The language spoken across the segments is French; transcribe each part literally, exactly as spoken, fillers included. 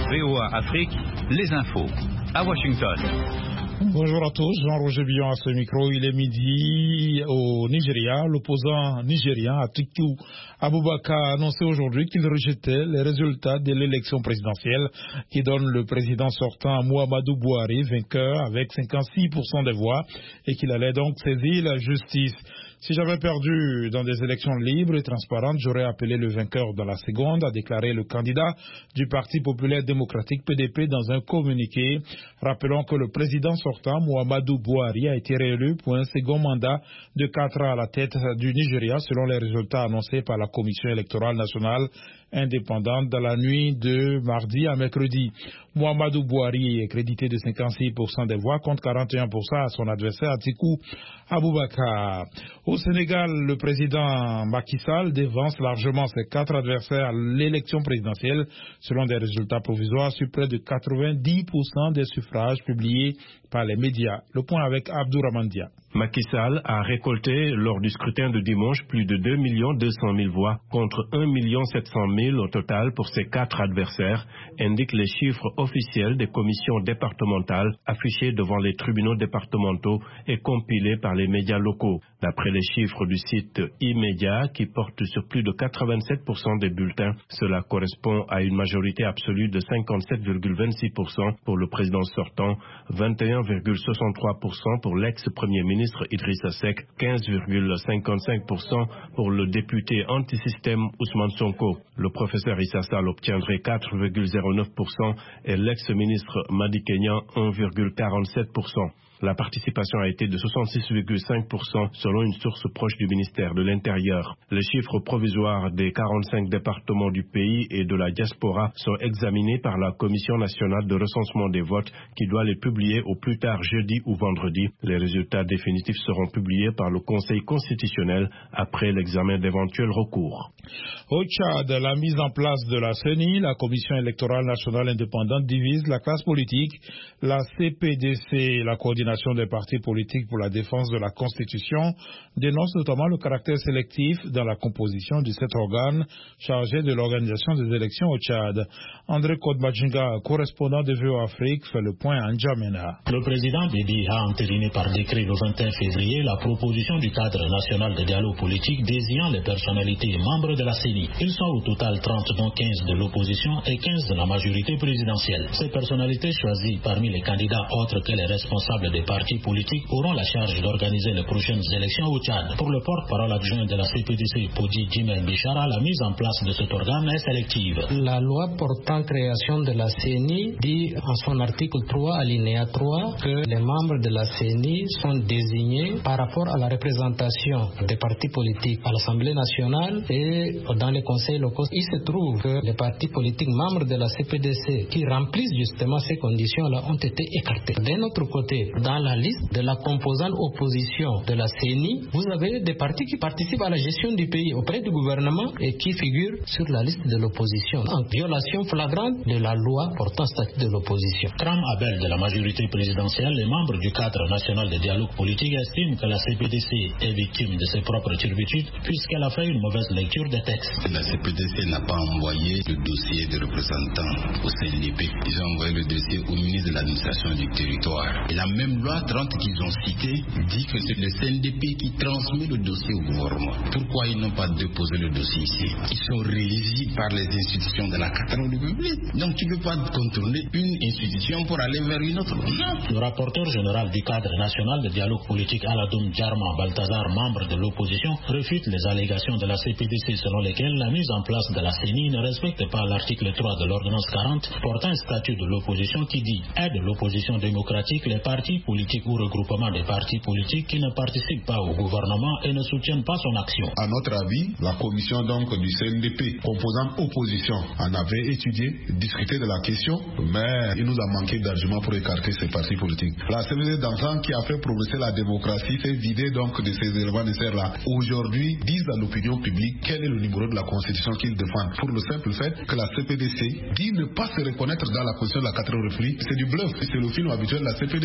V O A Afrique, les infos. À Washington. Bonjour à tous, Jean-Roger Billon à ce micro. Il est midi au Nigeria. L'opposant nigérien Atiku Abubakar a annoncé aujourd'hui qu'il rejetait les résultats de l'élection présidentielle qui donne le président sortant Muhammadu Buhari vainqueur avec cinquante-six pour cent des voix et qu'il allait donc saisir la justice. Si j'avais perdu dans des élections libres et transparentes, j'aurais appelé le vainqueur dans la seconde, a déclaré le candidat du Parti populaire démocratique P D P dans un communiqué. Rappelons que le président sortant, Muhammadu Buhari, a été réélu pour un second mandat de quatre ans à la tête du Nigeria, selon les résultats annoncés par la Commission électorale nationale indépendante dans la nuit de mardi à mercredi. Muhammadu Buhari est crédité de cinquante-six pour cent des voix contre quarante et un pour cent à son adversaire Atiku Abubakar. Au Sénégal, le président Macky Sall dévance largement ses quatre adversaires à l'élection présidentielle selon des résultats provisoires sur près de quatre-vingt-dix pour cent des suffrages publiés par les médias. Le point avec Abdourahmane Dia. Macky Sall a récolté lors du scrutin de dimanche plus de deux millions deux cent mille voix contre un million sept cent mille au total pour ses quatre adversaires, indiquent les chiffres officiels des commissions départementales affichés devant les tribunaux départementaux et compilés par les médias locaux. D'après les chiffres du site E-Media qui porte sur plus de quatre-vingt-sept pour cent des bulletins, cela correspond à une majorité absolue de cinquante-sept virgule vingt-six pour cent pour le président sortant, vingt et un virgule soixante-trois pour cent pour l'ex-premier ministre ministre Idrissa Seck, quinze virgule cinquante-cinq pour cent pour le député anti-système Ousmane Sonko. Le professeur Issa Sall obtiendrait quatre virgule zéro neuf pour cent et l'ex-ministre Madi Kenya un virgule quarante-sept pour cent. La participation a été de soixante-six virgule cinq pour cent selon une source proche du ministère de l'Intérieur. Les chiffres provisoires des quarante-cinq départements du pays et de la diaspora sont examinés par la Commission nationale de recensement des votes qui doit les publier au plus tard jeudi ou vendredi. Les résultats définitifs seront publiés par le Conseil constitutionnel après l'examen d'éventuels recours. Au Tchad, la mise en place de la C E N I, la Commission électorale nationale indépendante, divise la classe politique. La C P D C, la coordination des partis politiques pour la défense de la Constitution, dénonce notamment le caractère sélectif dans la composition de cet organe chargé de l'organisation des élections au Tchad. André Kodbadjinga, correspondant de V O A Afrique, fait le point à N'Djamena. Le président Déby a entériné par décret le vingt et un février la proposition du cadre national de dialogue politique désignant les personnalités membres de la C E N I. Ils sont au total trente, dont quinze de l'opposition et quinze de la majorité présidentielle. Ces personnalités choisies parmi les candidats autres que les responsables des partis politiques auront la charge d'organiser les prochaines élections au Tchad. Pour le porte-parole adjoint de la C P D C, Podji Djimel Bichara, la mise en place de cet organe est sélective. La loi portant création de la C E N I dit en son article trois, alinéa trois, que les membres de la C E N I sont désignés par rapport à la représentation des partis politiques à l'Assemblée nationale et dans les conseils locaux. Il se trouve que les partis politiques membres de la C P D C qui remplissent justement ces conditions-là ont été écartés. D'un autre côté, dans la liste de la composante opposition de la C E N I, vous avez des partis qui participent à la gestion du pays auprès du gouvernement et qui figurent sur la liste de l'opposition, en violation flagrante de la loi portant statut de l'opposition. Tram Abel de la majorité présidentielle, les membres du cadre national de dialogue politique estiment que la C P D C est victime de ses propres turpitudes puisqu'elle a fait une mauvaise lecture des textes. La C P D C n'a pas envoyé le dossier de représentants au C N D P. Ils ont envoyé le dossier au ministre de l'administration du territoire. Et la même loi trente qu'ils ont citée dit que c'est le C N D P qui transmet le dossier au gouvernement. Pourquoi ils n'ont pas déposé le dossier ici? Ils sont régis par les institutions de la quatrième République. Donc tu ne peux pas contourner une institution pour aller vers une autre. Non. Le rapporteur général du cadre national de dialogue politique Aladoum Djarma Balthazar, membre de l'opposition, réfute les allégations de la C P D C selon lesquelles la mise en place de la C E N I ne respecte pas l'article trois de l'ordonnance quarante portant un statut de l'opposition qui dit aide l'opposition démocratique les partis politiques ou regroupements des partis politiques qui ne participent pas au gouvernement et ne soutiennent pas son action. À notre avis, la commission donc du C N D P, composante opposition, en avait étudié, discuté de la question, mais il nous a manqué d'arguments pour écarter ces partis politiques. La C N D P d'enfants qui a fait progresser la démocratie s'est vidée donc de ces éléments nécessaires-là. Aujourd'hui, disent à l'opinion publique quel est le numéro de la Constitution qu'ils défendent. Pour le simple fait que la C P D C dit ne pas se reconnaître dans la Constitution de la quatrième République, c'est du bluff, c'est le film habituel de la C P D C.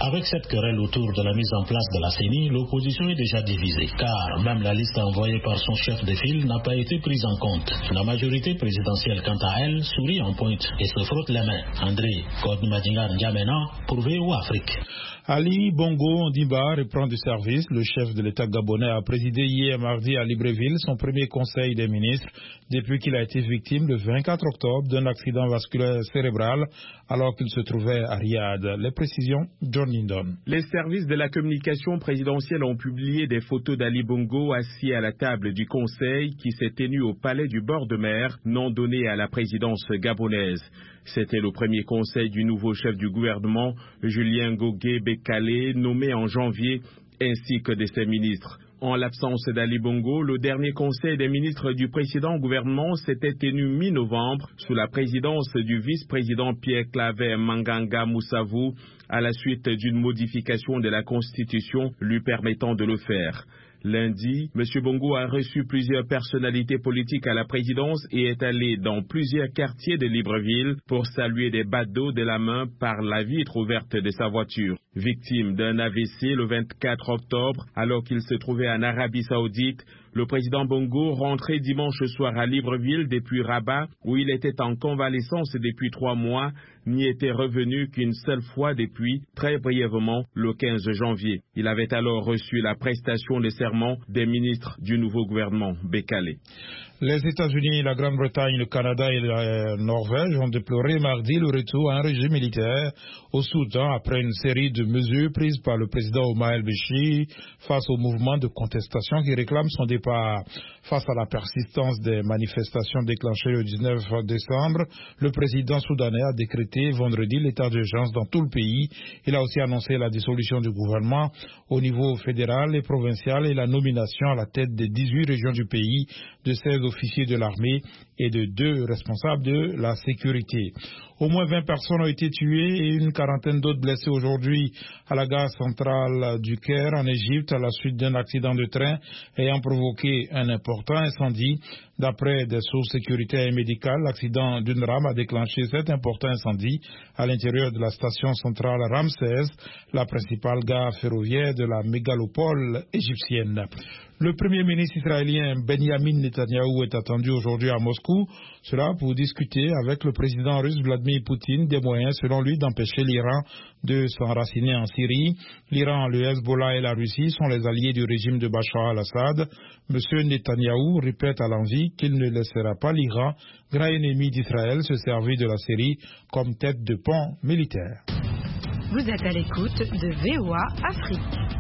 Avec cette querelle autour de la mise en place de la C E N I, l'opposition est déjà divisée, car même la liste envoyée par son chef de file n'a pas été prise en compte. La majorité présidentielle, quant à elle, sourit en pointe et se frotte les mains. André Kodmadingar N'Djamena pour V O Afrique. Ali Bongo Ondimba reprend du service. Le chef de l'État gabonais a présidé hier mardi à Libreville son premier conseil des ministres depuis qu'il a été victime le vingt-quatre octobre d'un accident vasculaire cérébral alors qu'il se trouvait à Riyad. Les précisions, John Lindon. Les services de la communication présidentielle ont publié des photos d'Ali Bongo assis à la table du conseil qui s'est tenu au palais du bord de mer, nom donné à la présidence gabonaise. C'était le premier conseil du nouveau chef du gouvernement, Julien Gogué Bekale, nommé en janvier, ainsi que de ses ministres. En l'absence d'Ali Bongo, le dernier conseil des ministres du précédent gouvernement s'était tenu mi-novembre sous la présidence du vice-président Pierre Claver Manganga Moussavou à la suite d'une modification de la Constitution lui permettant de le faire. Lundi, M. Bongo a reçu plusieurs personnalités politiques à la présidence et est allé dans plusieurs quartiers de Libreville pour saluer des badauds de la main par la vitre ouverte de sa voiture. Victime d'un A V C le vingt-quatre octobre, alors qu'il se trouvait en Arabie Saoudite, le président Bongo, rentré dimanche soir à Libreville depuis Rabat, où il était en convalescence depuis trois mois, n'y était revenu qu'une seule fois depuis, très brièvement, le quinze janvier. Il avait alors reçu la prestation de serment des ministres du nouveau gouvernement Bekale. Les États-Unis, la Grande-Bretagne, le Canada et la Norvège ont déploré mardi le retour à un régime militaire au Soudan après une série de mesures prises par le président Omar el-Béchir face au mouvement de contestation qui réclame son départ. Face à la persistance des manifestations déclenchées le dix-neuf décembre, le président soudanais a décrété vendredi l'état d'urgence dans tout le pays. Il a aussi annoncé la dissolution du gouvernement au niveau fédéral et provincial et la nomination à la tête des dix-huit régions du pays de seize officiers de l'armée et de deux responsables de la sécurité. Au moins vingt personnes ont été tuées et une quarantaine d'autres blessées aujourd'hui à la gare centrale du Caire en Égypte à la suite d'un accident de train ayant provoqué un important incendie. D'après des sources sécuritaires et médicales, l'accident d'une rame a déclenché cet important incendie à l'intérieur de la station centrale Ramsès, la principale gare ferroviaire de la mégalopole égyptienne. Le premier ministre israélien Benjamin Netanyahou est attendu aujourd'hui à Moscou, cela pour discuter avec le président russe Vladimir Poutine des moyens, selon lui, d'empêcher l'Iran de s'enraciner en Syrie. L'Iran, le Hezbollah et la Russie sont les alliés du régime de Bachar al-Assad. Monsieur Netanyahou répète à l'envi qu'il ne laissera pas l'Iran, grand ennemi d'Israël, se servir de la Syrie comme tête de pont militaire. Vous êtes à l'écoute de V O A Afrique.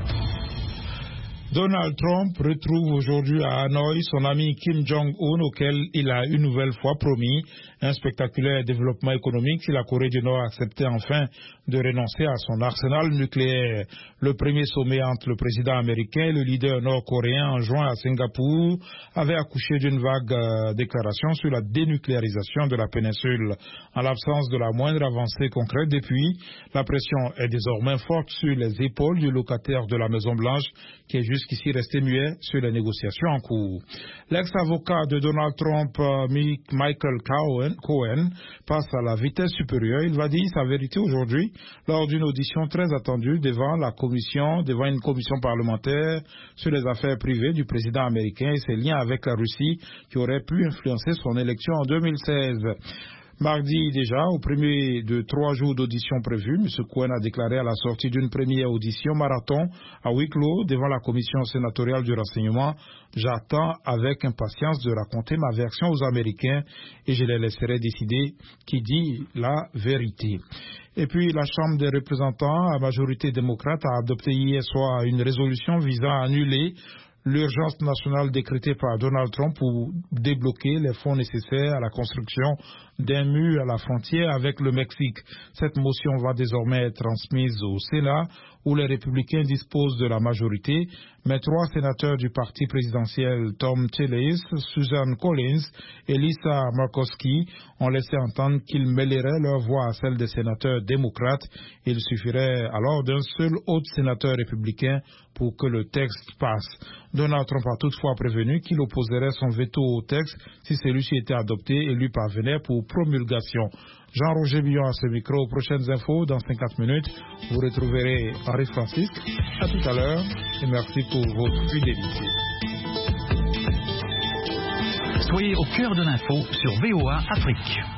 Donald Trump retrouve aujourd'hui à Hanoï son ami Kim Jong-un, auquel il a une nouvelle fois promis un spectaculaire développement économique si la Corée du Nord acceptait enfin de renoncer à son arsenal nucléaire. Le premier sommet entre le président américain et le leader nord-coréen en juin à Singapour avait accouché d'une vague euh, déclaration sur la dénucléarisation de la péninsule. En l'absence de la moindre avancée concrète depuis, la pression est désormais forte sur les épaules du locataire de la Maison-Blanche qui est jusqu'ici resté muet sur les négociations en cours. L'ex-avocat de Donald Trump, Michael Cohen, Cohen, passe à la vitesse supérieure. Il va dire sa vérité aujourd'hui lors d'une audition très attendue devant la commission, devant une commission parlementaire sur les affaires privées du président américain et ses liens avec la Russie qui aurait pu influencer son élection en deux mille seize. Mardi déjà, au premier de trois jours d'audition prévus, M. Cohen a déclaré à la sortie d'une première audition marathon à huis clos devant la commission sénatoriale du renseignement: j'attends avec impatience de raconter ma version aux Américains et je les laisserai décider qui dit la vérité. Et puis la Chambre des représentants, à majorité démocrate, a adopté hier soir une résolution visant à annuler l'urgence nationale décrétée par Donald Trump pour débloquer les fonds nécessaires à la construction d'un mur à la frontière avec le Mexique. Cette motion va désormais être transmise au Sénat, où les républicains disposent de la majorité, mais trois sénateurs du parti présidentiel, Tom Tillis, Susan Collins et Lisa Murkowski, ont laissé entendre qu'ils mêleraient leur voix à celle des sénateurs démocrates. Il suffirait alors d'un seul autre sénateur républicain pour que le texte passe. Donald Trump a toutefois prévenu qu'il opposerait son veto au texte si celui-ci était adopté et lui parvenait pour promulgation. Jean-Roger Billon à ce micro. Prochaines infos dans cinquante minutes. Vous retrouverez Henri Francis. À tout à l'heure et merci pour votre fidélité. Soyez au cœur de l'info sur V O A Afrique.